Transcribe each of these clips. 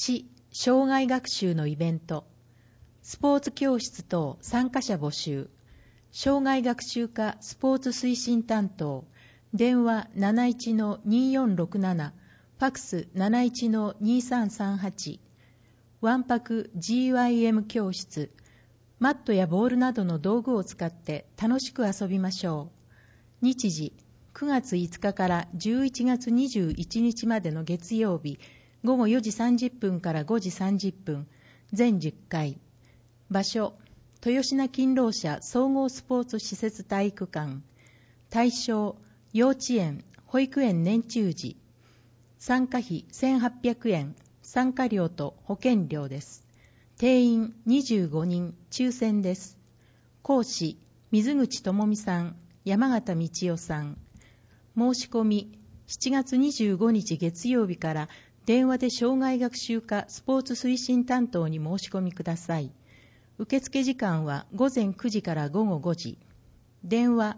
市障害学習のイベント、スポーツ教室等参加者募集、障害学習科スポーツ推進担当、電話 71-2467、ファクス 71-2338、わんぱく GYM 教室、マットやボールなどの道具を使って楽しく遊びましょう。日時、9月5日から11月21日までの月曜日、午後4時30分から5時30分、全10回。場所、豊品勤労者総合スポーツ施設体育館。対象、幼稚園、保育園年中時。参加費1800円、参加料と保険料です。定員25人、抽選です。講師、水口智美さん、山形道夫さん。申し込み、7月25日月曜日から電話で障害学習科スポーツ推進担当に申し込みください。受付時間は午前9時から午後5時。電話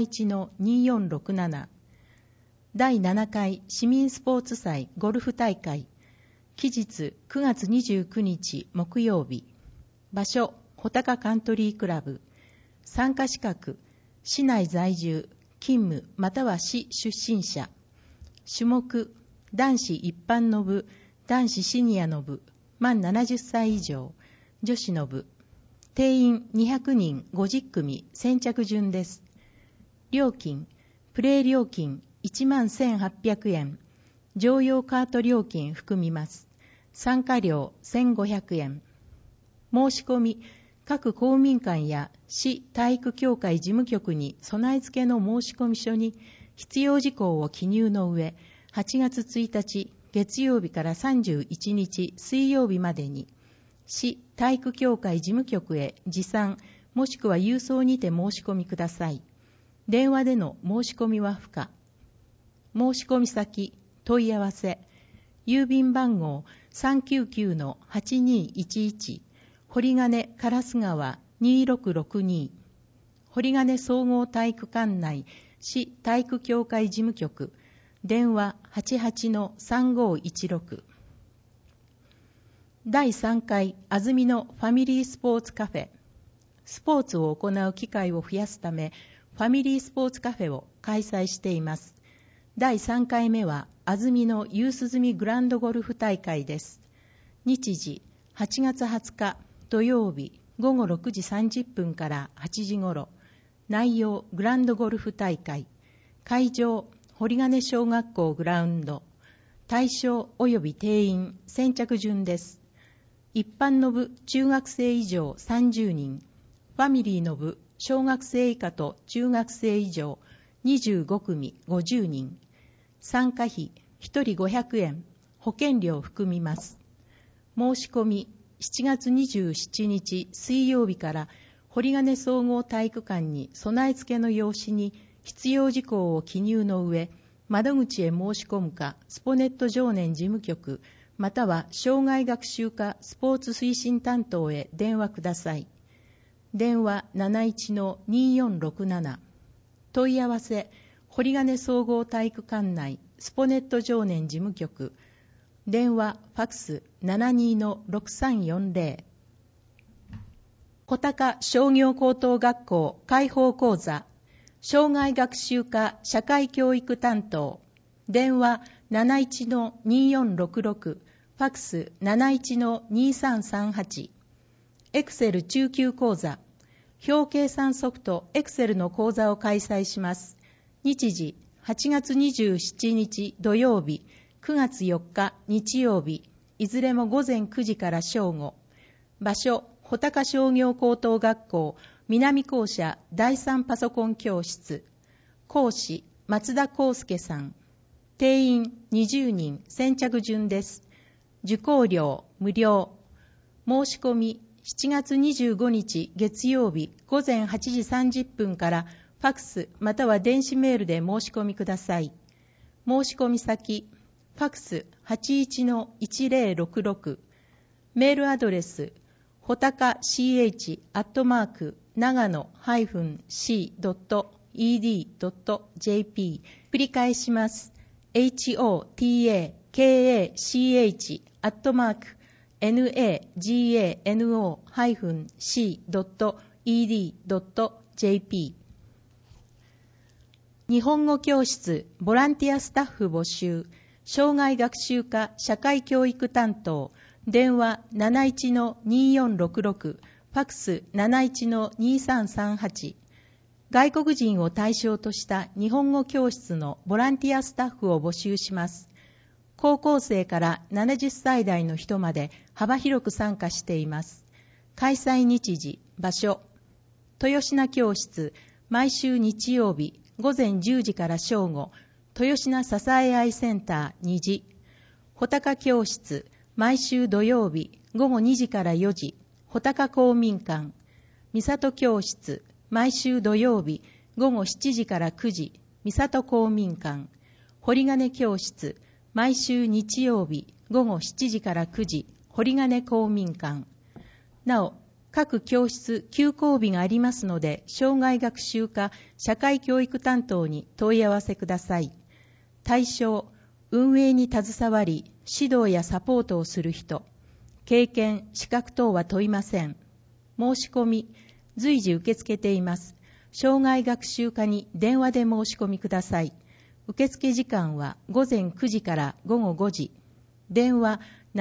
71-2467。第7回市民スポーツ祭ゴルフ大会。期日9月29日木曜日。場所、穂高カントリークラブ。参加資格、市内在住、勤務または市出身者。種目、男子一般の部、男子シニアの部、満70歳以上、女子の部。定員200人50組先着順です。料金、プレー料金11,800円、乗用カート料金含みます。参加料1,500円。申し込み、各公民館や市体育協会事務局に備え付けの申込書に必要事項を記入の上、8月1日月曜日から31日水曜日までに、市体育協会事務局へ持参もしくは郵送にて申し込みください。電話での申し込みは不可。申し込み先、問い合わせ、郵便番号 399-8211、堀金烏川2662、堀金総合体育館内市体育協会事務局、電話 88-3516。第3回安曇野ファミリースポーツカフェ。スポーツを行う機会を増やすため、ファミリースポーツカフェを開催しています。第3回目は安曇野夕涼グランドゴルフ大会です。日時、8月20日土曜日午後6時30分から8時ごろ。内容、グランドゴルフ大会。会場、堀金小学校グラウンド。対象及び定員、先着順です。一般の部、中学生以上30人。ファミリーの部、小学生以下と中学生以上25組50人。参加費、1人500円。保険料含みます。申し込み、7月27日水曜日から堀金総合体育館に備え付けの用紙に必要事項を記入の上、窓口へ申し込むか、スポネット常年事務局、または障害学習科スポーツ推進担当へ電話ください。電話 71-2467。問い合わせ、堀金総合体育館内スポネット常年事務局。電話、ファクス 72-6340。穂高商業高等学校開放講座。障害学習科社会教育担当。電話 71-2466。ファクス 71-2338。エクセル中級講座。表計算ソフトエクセルの講座を開催します。日時、8月27日土曜日、9月4日日曜日、いずれも午前9時から正午。場所、穂高商業高等学校南校舎第3パソコン教室。講師、松田康介さん。定員20人先着順です。受講料無料。申し込み7月25日月曜日午前8時30分からファクスまたは電子メールで申し込みください。申し込み先、ファクス 81-1066。メールアドレス、ほたか ch@nagano-c.ed.jp。繰り返します。 hotaka@nagano-c.edu.jp。 日本語教室ボランティアスタッフ募集。障害学習科社会教育担当。電話 71-2466、ファクス 71-2338。外国人を対象とした日本語教室のボランティアスタッフを募集します。高校生から70歳代の人まで幅広く参加しています。開催日時、場所。豊品教室、毎週日曜日午前10時から正午、豊品支え合いセンター2時。穂高教室、毎週土曜日午後2時から4時、穂高公民館。三郷教室、毎週土曜日午後7時から9時、三郷公民館。堀金教室、毎週日曜日午後7時から9時、堀金公民館。なお、各教室休校日がありますので、障害学習科社会教育担当に問い合わせください。対象、運営に携わり、指導やサポートをする人。経験、資格等は問いません。申し込み、随時受け付けています。障害学習課に電話で申し込みください。受付時間は午前9時から午後5時。電話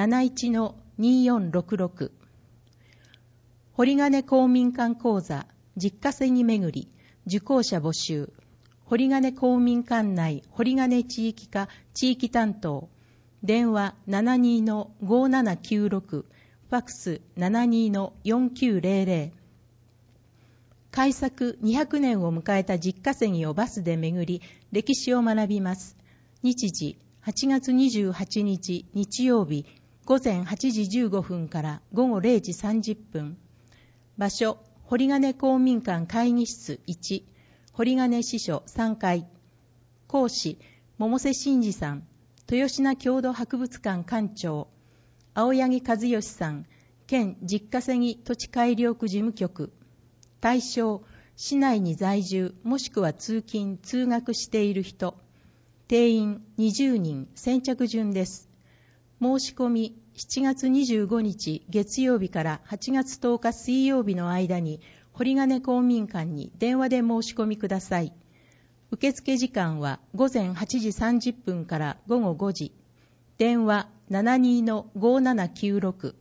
71-2466。堀金公民館講座、実家銭巡り、受講者募集。堀金公民館内堀金地域課地域担当。電話 72-5796、ファクス 72-4900。開作200年を迎えた実家銭をバスで巡り、歴史を学びます。日時、8月28日日曜日、午前8時15分から午後0時30分。場所、堀金公民館会議室1、堀金支所3階。講師、百瀬真二さん、豊品郷土博物館館長。青柳和義さん、県実家銭土地改良区事務局。対象、市内に在住もしくは通勤・通学している人。定員20人、先着順です。申し込み、7月25日月曜日から8月10日水曜日の間に、堀金公民館に電話で申し込みください。受付時間は午前8時30分から午後5時。電話 72-5796。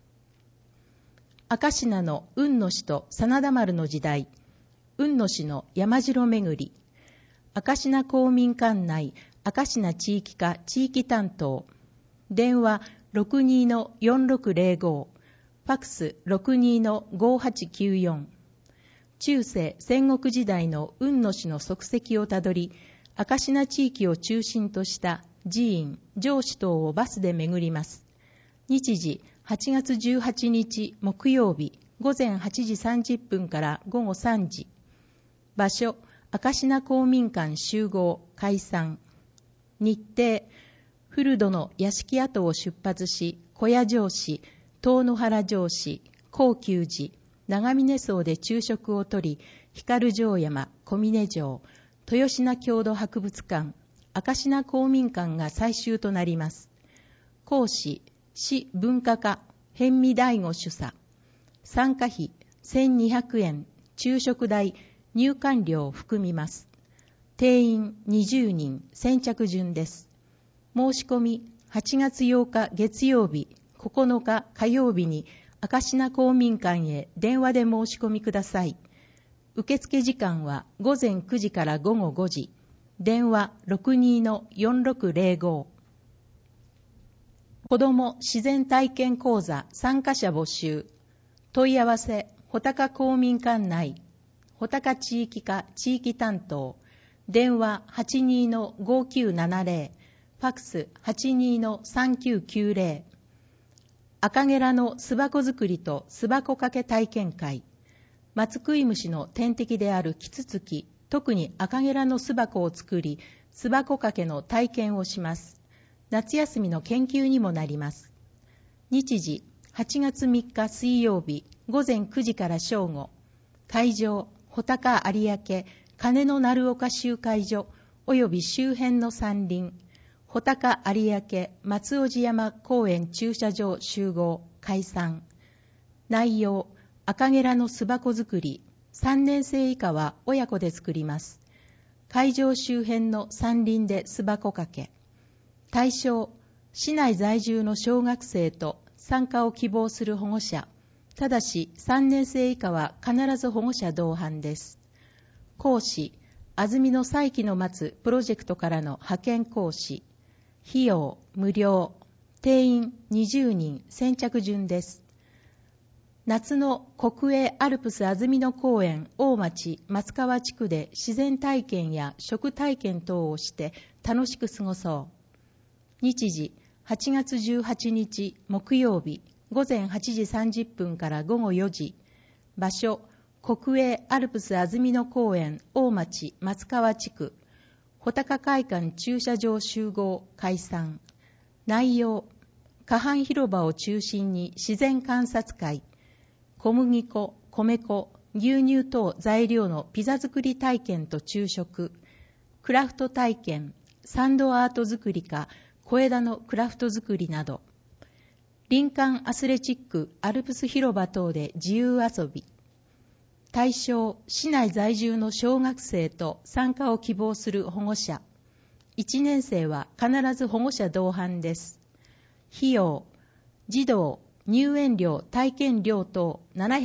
明科の雲野氏と真田丸の時代。雲野氏の山城巡り。明科公民館内明科地域課地域担当。電話 62-4605。ファクス 62-5894。中世戦国時代の雲野氏の足跡をたどり、明科地域を中心とした寺院、城址等をバスで巡ります。日時、8月18日木曜日、午前8時30分から午後3時。場所、明科公民館集合、解散。日程、古戸の屋敷跡を出発し、小屋城址、遠野原城址、高久寺、長峰荘で昼食をとり、光城山、小峰城、豊品郷土博物館、明科公民館が最終となります。講師、市文化課、辺見大吾主査。参加費1200円、昼食代、入館料を含みます。定員20人、先着順です。申し込み、8月8日月曜日、9日火曜日に、明科公民館へ電話で申し込みください。受付時間は午前9時から午後5時。電話 62-4605。子ども自然体験講座参加者募集。問い合わせ、穂高公民館内、穂高地域課地域担当。電話 82-5970。ファクス 82-3990。赤ゲラの巣箱作りと巣箱掛け体験会。松食い虫の天敵であるキツツキ、特に赤ゲラの巣箱を作り、巣箱掛けの体験をします。夏休みの研究にもなります。日時、8月3日水曜日、午前9時から正午。会場、穂高有明、金の鳴岡集会所、および周辺の山林。 穂高有明松尾路山公園駐車場集合解散。内容、赤ゲラの巣箱作り、3年生以下は親子で作ります。会場周辺の山林で巣箱掛け。対象、市内在住の小学生と参加を希望する保護者。ただし3年生以下は必ず保護者同伴です。講師、安曇野再起の松プロジェクトからの派遣講師。費用無料。定員20人、先着順です。夏の国営アルプス安曇野公園大町松川地区で自然体験や食体験等をして楽しく過ごそう。日時、8月18日木曜日午前8時30分から午後4時。場所、国営アルプス安曇野公園大町松川地区。穂高会館駐車場集合解散。内容、河畔広場を中心に自然観察会。小麦粉、米粉、牛乳等材料のピザ作り体験と昼食。クラフト体験、サンドアート作りか小枝のクラフト作りなど。林間アスレチックアルプス広場等で自由遊び。対象、市内在住の小学生と参加を希望する保護者。1年生は必ず保護者同伴です。費用、児童、入園料、体験料等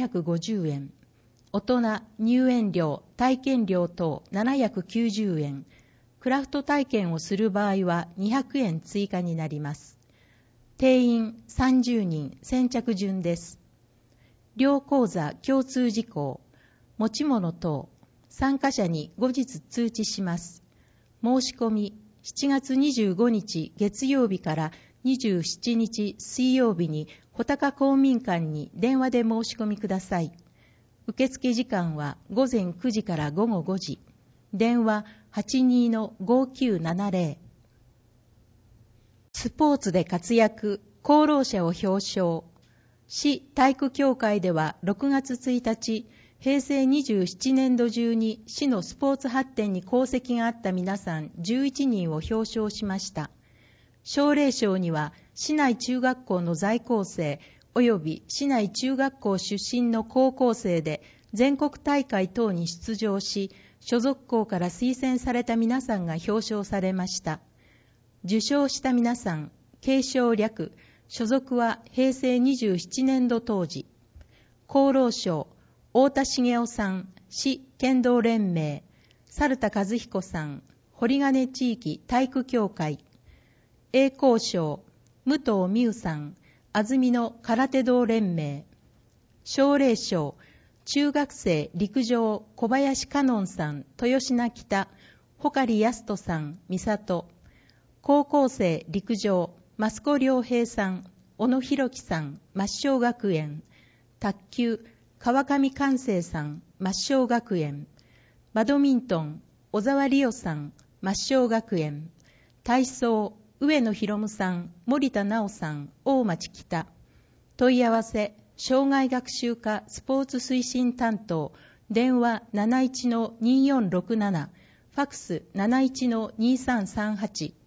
750円。大人、入園料、体験料等790円。クラフト体験をする場合は200円追加になります。定員30人、先着順です。両講座共通事項。持ち物等、参加者に後日通知します。申し込み、7月25日月曜日から27日水曜日に穂高公民館に電話で申し込みください。受付時間は午前9時から午後5時。電話 82-5970。スポーツで活躍、功労者を表彰。市体育協会では6月1日、平成27年度中に市のスポーツ発展に功績があった皆さん11人を表彰しました。奨励賞には市内中学校の在校生及び市内中学校出身の高校生で全国大会等に出場し、所属校から推薦された皆さんが表彰されました。受賞した皆さん、継承略、所属は平成27年度当時。功労賞、太田茂雄さん、市剣道連盟、猿田和彦さん、堀金地域体育協会。栄光賞、武藤美優さん、安曇野空手道連盟。奨励賞、中学生陸上小林香音さん、豊品北、穂刈康人さん、三郷。高校生陸上、増子良平さん、小野博樹さん、抹消学園。卓球、川上寛生さん、抹消学園。バドミントン、小沢理央さん、抹消学園。体操、上野博夢さん、森田直さん、大町北。問い合わせ、障害学習課スポーツ推進担当、電話 71-2467、ファクス 71-2338。